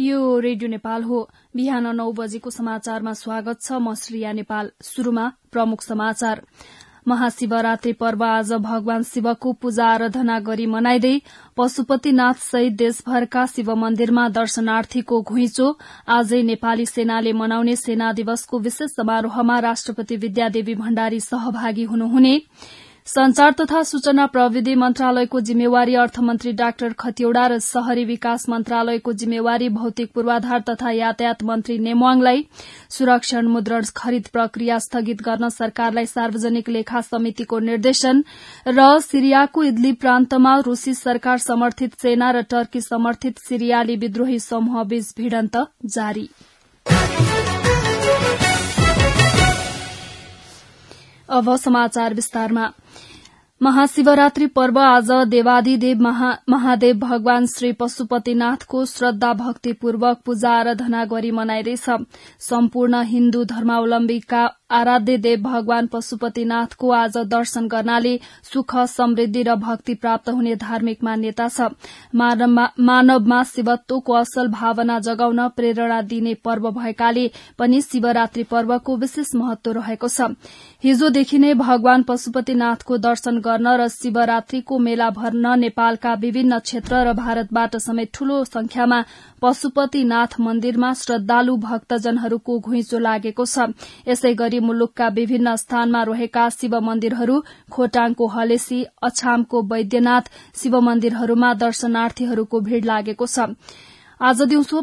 यो रेडियो नेपाल हो। बिहान 9 बजेको समाचारमा स्वागत छ। म श्रेया नेपाल। शुरूमा प्रमुख समाचार। महाशिवरात्रि पर्व आज भगवान शिवको पूजा आराधना गरी मनाइदै पशुपतिनाथ सहित देशभरका शिव मन्दिरमा दर्शनार्थीको घुइँचो। आजै नेपाली सेनाले मनाउने सेना दिवसको विशेष समारोहमा राष्ट्रपति विद्यादेवी भण्डारी सहभागी हुनुहुने। संचार तथा सूचना प्रविधि मन्त्रालयको जिम्मेवारी अर्थमन्त्री डाक्टर खतिवड़ा र शहरी विकास मन्त्रालयको जिम्मेवारी भौतिक पूर्वाधार तथा यातायात मन्त्री नेमवाङलाई। सुरक्षण मुद्रण खरिद प्रक्रिया स्थगित गर्न सरकारलाई सार्वजनिक लेखा समितिको निर्देशन। र सिरियाको इदलिब प्रान्तमा रूसी सरकार समर्थित सेना र टर्की समर्थित सिरियाली विद्रोही समूहबीच भिडन्त जारी। अब समाचार विस्तारमा। महाशिवरात्रि पर्व आज देवादिदेव महादेव भगवान श्री पशुपतिनाथको श्रद्धा भक्तिपूर्वक पूजा आराधना गरी मनाइरहेछ। सम्पूर्ण हिन्दू धर्मावलम्बीका आराध्य देव भगवान पशुपतिनाथको आज दर्शन गर्नाले सुख समृद्धि र भक्ति प्राप्त हुने धार्मिक मान्यता छ। मानवमा शिवत्वको असल भावना जगाउन प्रेरणा दिने पर्व भएकाले पनि शिवरात्रि पर्वको विशेष महत्व रहेको छ। हिजोदेखि नै भगवान पशुपतिनाथको दर्शन गर्न र शिवरात्रिको मेला भर्न नेपालका विभिन्न क्षेत्र र भारतबाट समेत ठूलो संख्यामा पशुपतिनाथ मन्दिरमा श्रद्धालु भक्तजनहरूको घुइँचो लागेको छ। यसै गरी मुलुकका विभिन्न स्थानमा रहेका शिव मन्दिरहरू खोटाङको हलेसी, अछामको वैद्यनाथ शिव मन्दिरहरूमा दर्शनार्थीहरूको भीड़ लागेको छ। आज दिउँसो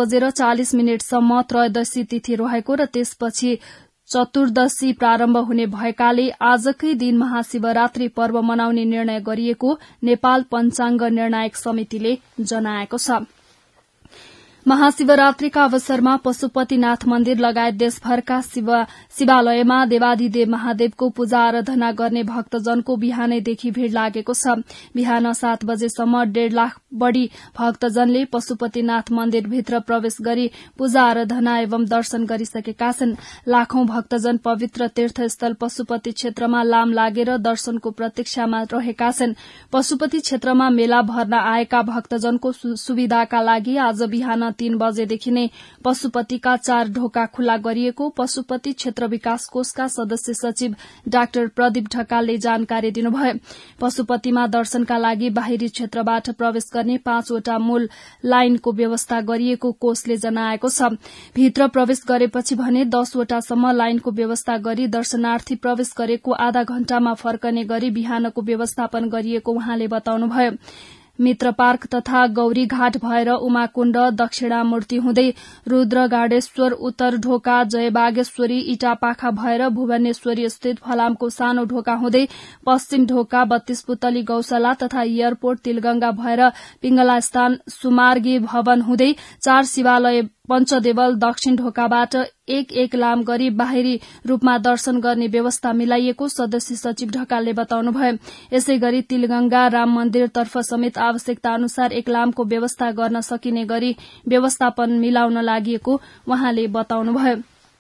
5:40 त्रयोदशी तिथि रहेको र त्यसपछि चतुर्दशी प्रारम्भ हुने भएकाले आजकै दिन महाशिवरात्रि पर्व मनाउने निर्णय गरिएको नेपाल पञ्चाङ्ग निर्णायक समितिले जनाएको छ। महाशिवरात्रिका अवसरमा पशुपतिनाथ मन्दिर लगायत देशभरका शिवालयमा देवादिदेव महादेवको पूजा आराधना गर्ने भक्तजनको बिहानैदेखि भीड़ लागेको छ। बिहान 7 बजेसम्म 1.5 लाख बढ़ी भक्तजनले पशुपतिनाथ मन्दिरभित्र प्रवेश गरी पूजा आराधना एवं दर्शन गरिसकेका छन्। लाखौं भक्तजन पवित्र तीर्थस्थल पशुपति क्षेत्रमा लाम लागेर दर्शनको प्रतीक्षामा रहेका छन्। पशुपति क्षेत्रमा मेला भर्न आएका भक्तजनको सुविधाका लागि आज बिहान 3 बजेदेखि नै पशुपतिका 4 ढोका खुला गरिएको पशुपति क्षेत्र विकास कोषका सदस्य सचिव डाक्टर प्रदीप ढकालले जानकारी दिनुभयो। पशुपतिमा दर्शनका लागि बाहिरी क्षेत्रबाट प्रवेश गर्ने 5 वटा मूल लाइनको व्यवस्था गरिएको कोषले जनाएको छ। भित्र प्रवेश गरेपछि भने 10 वटासम्म लाइनको व्यवस्था गरी दर्शनार्थी प्रवेश गरेको आधा घण्टामा फर्कने गरी बिहानको व्यवस्थापन गरिएको उहाँले बताउनुभयो। मित्र पार्क तथा गौरी घाट भएर उमाकुण्ड, दक्षिणामूर्ति हुँदै रुद्रगाडेश्वर, उत्तर ढोका जयबागेश्वरी, इटापाखा भएर भुवनेश्वरी स्थित फलामको सानो ढोका हुँदै पश्चिम ढोका 32 पुतली गौशाला तथा एयरपोर्ट तिलगंगा भएर पिंगला स्थान सुमार्गी भवन हुँदै 4 शिवालय पञ्चदेवल दक्षिण ढोकाबाट एक लाम गरी बाहिरी रूपमा दर्शन गर्ने व्यवस्था मिलाइएको सदस्य सचिव ढकालले बताउनुभयो। यसै गरी तिलगंगा राम मन्दिरतर्फ समेत आवश्यकता अनुसार 1 लामको व्यवस्था गर्न सकिने गरी व्यवस्थापन मिलाउन लागि उहाँले बताउनुभयो।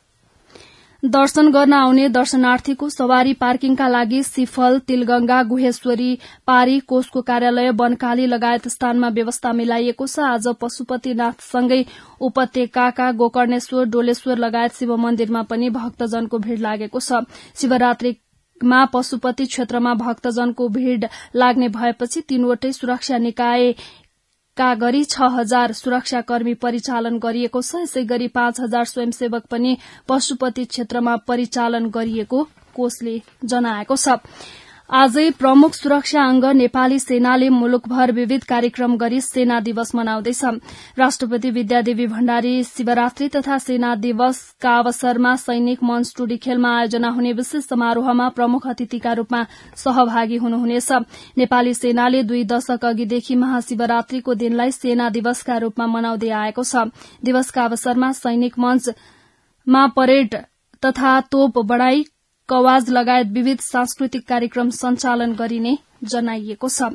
दर्शन गर्न आउने दर्शनार्थीको सवारी पार्किङका लागि सिफल, तिलगंगा, गुहेश्वरी, पारी, कोषको कार्यालय, बनकाली लगायत स्थानमा व्यवस्था मिलाइएको छ। आज पशुपतिनाथसँगै उपत्यकाका गोकर्णेश्वर, डोलेश्वर लगायत शिव मन्दिरमा पनि भक्तजनको भीड़ लागेको छ। शिवरात्रिमा पशुपति क्षेत्रमा भक्तजनको भीड़ लाग्ने भएपछि 3वटै सुरक्षा निकाय का गरी 6000 सुरक्षाकर्मी परिचालन गरिएको छ। यसै गरी 5000 स्वयंसेवक पनि पशुपति क्षेत्रमा परिचालन गरिएको कोषले जनाएको छ। आजै प्रमुख सुरक्षा अंग नेपाली सेनाले मुलुकभर विविध कार्यक्रम गरी सेना दिवस मनाउँदैछ। राष्ट्रपति विद्यादेवी भण्डारी शिवरात्रि तथा सेना दिवसका अवसरमा सैनिक मञ्च टुडीखेलमा आयोजना हुने विशेष समारोहमा प्रमुख अतिथिका रूपमा सहभागी हुनुहुनेछ। नेपाली सेनाले 2 दशक अघिदेखि महाशिवरात्रिको दिनलाई सेना दिवसका रूपमा मनाउँदै आएको छ। दिवसका अवसरमा सैनिक मञ्चमा परेड तथा तोप बढाई कवाज लगायत विविध सांस्कृतिक कार्यक्रम सञ्चालन गरिने जनाइएको छ।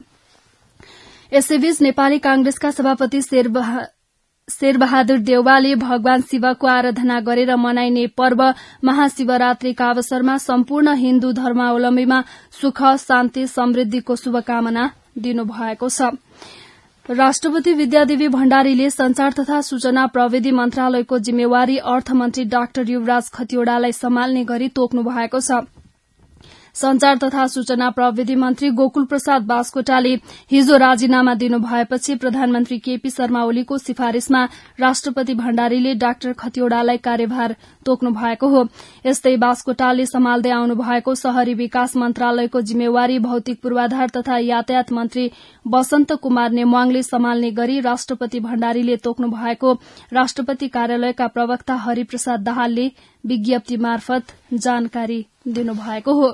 यसैबीच नेपाली कांग्रेसका सभापति शेरबहादुर देउवाले भगवान शिवको आराधना गरेर मनाइने पर्व महाशिवरात्रिका अवसरमा सम्पूर्ण हिन्दू धर्मावलम्बीमा सुख, शान्ति, समृद्धिको शुभकामना दिनुभएको छ। राष्ट्रपति विद्यादेवी भण्डारीले संचार तथा सूचना प्रविधि मन्त्रालयको जिम्मेवारी अर्थमन्त्री डाक्टर युवराज खतिवड़ालाई सम्हाल्ने गरी तोक्नु भएको छ। संचार तथा सूचना प्रविधि मन्त्री गोकुल प्रसाद बास्कोटाले हिजो राजीनामा दिनु भएपछि प्रधानमन्त्री केपी शर्मा ओलीको सिफारिशमा राष्ट्रपति भण्डारीले डाक्टर खतिवड़ालाई कार्यभार तोक्नु भएको हो। यस्तै बास्कोटाले सम्हाल्दै आउनु भएको शहरी विकास मन्त्रालयको जिम्मेवारी भौतिक पूर्वाधार तथा यातायात मन्त्री वसन्त कुमार नेमवाङले सम्हाल्ने गरी राष्ट्रपति भण्डारीले तोक्नु भएको राष्ट्रपति कार्यालयका प्रवक्ता हरिप्रसाद दाहालले विज्ञप्ति मार्फत जानकारी दिनुभएको हो।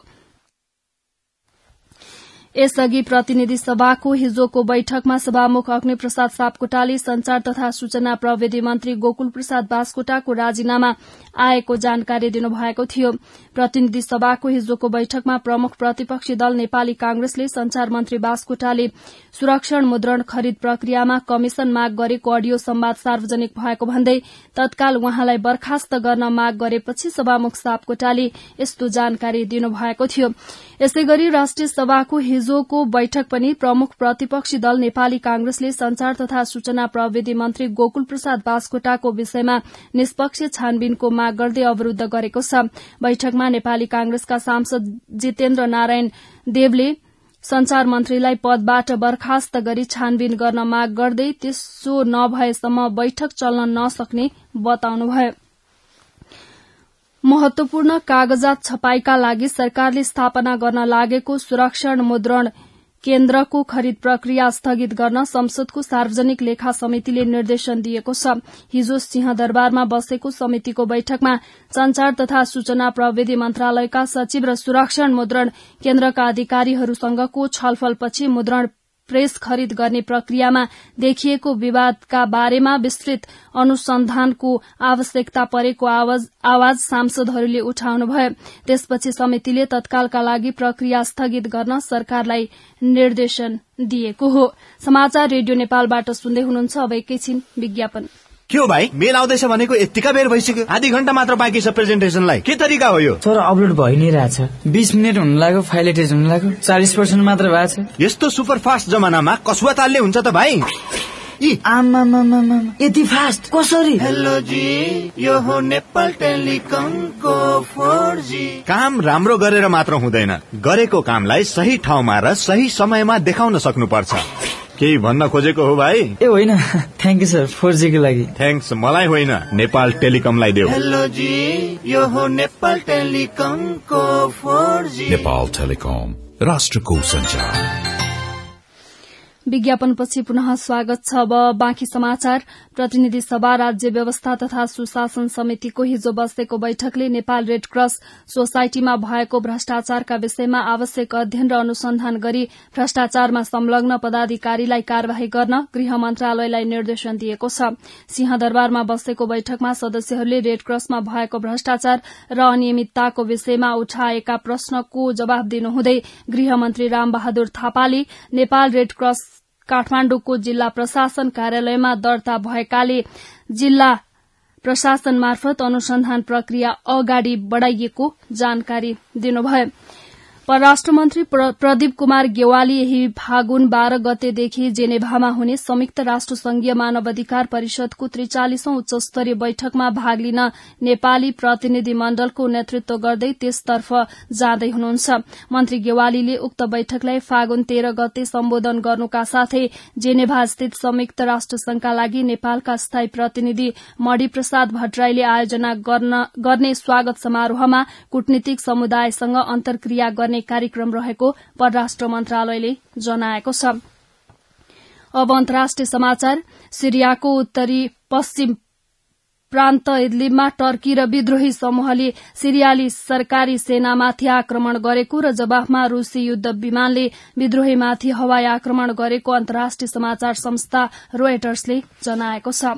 यसअघि प्रतिनिधि सभाको हिजोको बैठकमा सभामुख अग्निप्रसाद सापकोटाले संचार तथा सूचना प्रविधि मन्त्री गोकुल प्रसाद बास्कोटाको राजीनामा आएको जानकारी दिनुभएको थियो। प्रतिनिधि सभाको हिजोको बैठकमा प्रमुख प्रतिपक्षी दल नेपाली कांग्रेसले संचार मन्त्री बास्कोटाले सुरक्षण मुद्रण खरिद प्रक्रियामा कमिशन माग गरेको अडियो संवाद सार्वजनिक भएको भन्दै तत्काल उहाँलाई बर्खास्त गर्न माग गरेपछि सभामुख सापकोटाले यस्तो जानकारी दिनुभएको थियो। यसैगरी राष्ट्रिय सभाको हिजोको बैठक पनि प्रमुख प्रतिपक्षी दल नेपाली कांग्रेसले संचार तथा सूचना प्रविधि मन्त्री गोकुल प्रसाद बास्कोटाको विषयमा निष्पक्ष छानबिनको माग गर्दै अवरूद्ध गरेको छ। बैठकमा नेपाली कांग्रेसका सांसद जितेन्द्र नारायण देवले संचार मन्त्रीलाई पदबाट बर्खास्त गरी छानबिन गर्न माग गर्दै त्यसो नभएसम्म बैठक चल्न नसक्ने बताउनुभयो। महत्वपूर्ण कागजात छपाईका लागि सरकारले स्थापना गर्न लागेको सुरक्षण मुद्रण केन्द्रको खरिद प्रक्रिया स्थगित गर्न संसदको सार्वजनिक लेखा समितिले निर्देशन दिएको छ। हिजो सिंहदरबारमा बसेको समितिको बैठकमा संचार तथा सूचना प्रविधि मन्त्रालयका सचिव र सुरक्षण मुद्रण केन्द्रका अधिकारीहरूसँगको छलफलपछि मुद्रण प्रेस खरिद गर्ने प्रक्रियामा देखिएको विवादका बारेमा विस्तृत अनुसन्धानको आवश्यकता परेको आवाज सांसदहरूले उठाउनुभयो। त्यसपछि समितिले तत्कालका लागि प्रक्रिया स्थगित गर्न सरकारलाई निर्देशन दिएको हो। समाचार रेडियो नेपालबाट सुन्दै हुनुहुन्छ। अब एकैछिन विज्ञापन। के हो भाइ, मेल आउँदैछ भनेको यतिका बेर भइसक्यो, आधी घण्टा मात्र बाँकी छ प्रेजेन्टेसनलाई। के तरिका हो यो? सर अपलोड भइ नै रहेछ, 20 मिनेट हुन लाग्यो, फाइल एटेच हुन लाग्यो, 40% मात्र भएको छ। यस्तो सुपर फास्ट जमानामा कसुवा तालले हुन्छ त भाइ? आमामामामा यति फास्ट कसरी? हेलो जी, यो हो नेपाल टेलिकमको 4G। काम राम्रो गरेर मात्र हुँदैन, गरेको कामलाई सही ठाउँमा र सही समयमा देखाउन सक्नुपर्छ। केही भन्न खोजेको हो भाइ? ए होइन, थ्याङ्क यू सर 4G को लागि। थ्याङ्क्स मलाई होइन, नेपाल टेलिकमलाई देऊ। हेलो जी, यो हो नेपाल टेलिकमको 4G। नेपाल टेलिकम, राष्ट्रको संचार। विज्ञापनपछि पुनः स्वागत छ। अब बाँकी समाचार। प्रतिनिधि सभा राज्य व्यवस्था तथा सुशासन समितिको हिजो बसेको बैठकले नेपाल रेड क्रस सोसाइटीमा भएको भ्रष्टाचारका विषयमा आवश्यक अध्ययन र अनुसन्धान गरी भ्रष्टाचारमा संलग्न पदाधिकारीलाई कार्यवाही गर्न गृह मन्त्रालयलाई निर्देशन दिएको छ। सिंहदरबारमा बसेको बैठकमा सदस्यहरूले रेड क्रसमा भएको भ्रष्टाचार र अनियमितताको विषयमा उठाएका प्रश्नको जवाफ दिनुहुँदै गृहमन्त्री रामबहादुर थापाले नेपाल रेड क्रस काठमाण्डुको जिल्ला प्रशासन कार्यालयमा दर्ता भएकाले जिल्ला प्रशासन मार्फत अनुसन्धान प्रक्रिया अगाडि बढ़ाइएको जानकारी दिनुभयो। परराष्ट्र मन्त्री प्रदीप कुमार गेवाली यही फागुन 12 गतेदेखि जेनेभामा हुने संयुक्त राष्ट्र संघीय मानवाधिकार परिषदको 43औं उच्चस्तरीय बैठकमा भाग लिन नेपाली प्रतिनिधि मण्डलको नेतृत्व गर्दै त्यसतर्फ जाँदै हुनुहुन्छ। मन्त्री गेवालीले उक्त बैठकलाई फागुन 13 गते सम्बोधन गर्नुका साथै जेनेभा स्थित संयुक्त राष्ट्र संघका लागि नेपालका स्थायी प्रतिनिधि मणि प्रसाद भट्टराईले आयोजना गर्ने स्वागत समारोहमा कूटनीतिक समुदायसँग अन्तर्क्रिया गर्ने कार्यक्रम रहेको परराष्ट्र मन्त्रालयले जनाएको छ। अब अन्तर्राष्ट्रिय समाचार। सिरियाको उत्तरी पश्चिम प्रान्त इदलिबमा टर्की र विद्रोही समूहले सिरियाली सरकारी सेनामाथि आक्रमण गरेको र जवाफमा रूसी युद्ध विमानले विद्रोहीमाथि हवाई आक्रमण गरेको अन्तर्राष्ट्रिय समाचार संस्था रोयटर्सले जनाएको छ।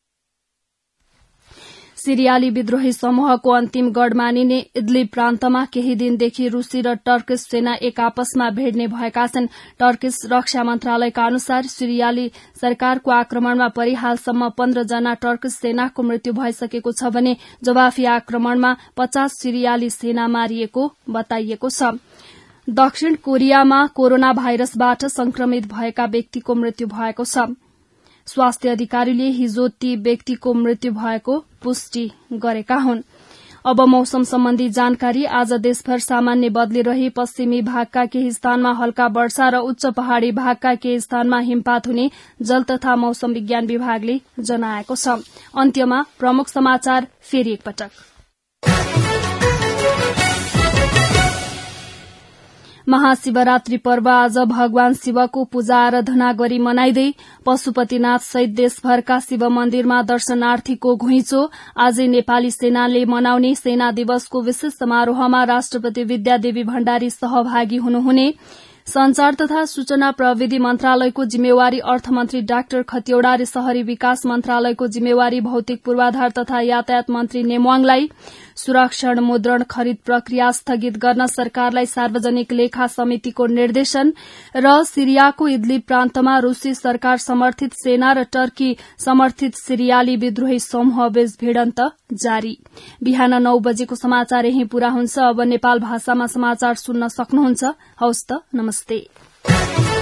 सिरियाली विद्रोही समूहको अन्तिम गढ़ मानिने इदलिब प्रान्तमा केही दिनदेखि रूसी र टर्किश सेना एक आपसमा भिड्ने भएका छन्। टर्किश रक्षा मन्त्रालयका अनुसार सिरियाली सरकारको आक्रमणमा परि हालसम्म 15 जना टर्किश सेनाको मृत्यु भइसकेको छ भने जवाफी आक्रमणमा 50 सिरियाली सेना मारिएको बताइएको छ। दक्षिण कोरियामा कोरोना भाइरसबाट संक्रमित भएका व्यक्तिको मृत्यु भएको छ। स्वास्थ्य अधिकारीले हिजो ती व्यक्तिको मृत्यु भएको पुष्टि गरेका हुन्। अब मौसम सम्बन्धी जानकारी। आज देशभर सामान्य बदली रही पश्चिमी भागका केही स्थानमा हल्का वर्षा र उच्च पहाड़ी भागका केही स्थानमा हिमपात हुने जल तथा मौसम विज्ञान विभागले जनाएको छ। अन्त्यमा प्रमुख समाचार फेरि एकपटक। महाशिवरात्रि पर्व आज भगवान शिवको पूजा आराधना गरी मनाइँदै पशुपतिनाथ सहित देशभरका शिव मन्दिरमा दर्शनार्थीको घुइँचो। आजै नेपाली सेनाले मनाउने सेना दिवसको विशेष समारोहमा राष्ट्रपति विद्यादेवी भण्डारी सहभागी हुनुहुने। संचार तथा सूचना प्रविधि मन्त्रालयको जिम्मेवारी अर्थमन्त्री डाक्टर खतिवड़ा र शहरी विकास मन्त्रालयको जिम्मेवारी भौतिक पूर्वाधार तथा यातायात मन्त्री नेमवाङलाई। सुरक्षण मुद्रण खरिद प्रक्रिया स्थगित गर्न सरकारलाई सार्वजनिक लेखा समितिको निर्देशन। र सिरियाको इदलिब प्रान्तमा रूसी सरकार समर्थित सेना र टर्की समर्थित सिरियाली विद्रोही समूहबीच भिडन्त जारी। बिहान 9 बजेको समाचार यही पूरा हुन्छ। अब नेपाल भाषामा समाचार सुन्न सक्नुहुन्छ। हवस् त, नमस्ते।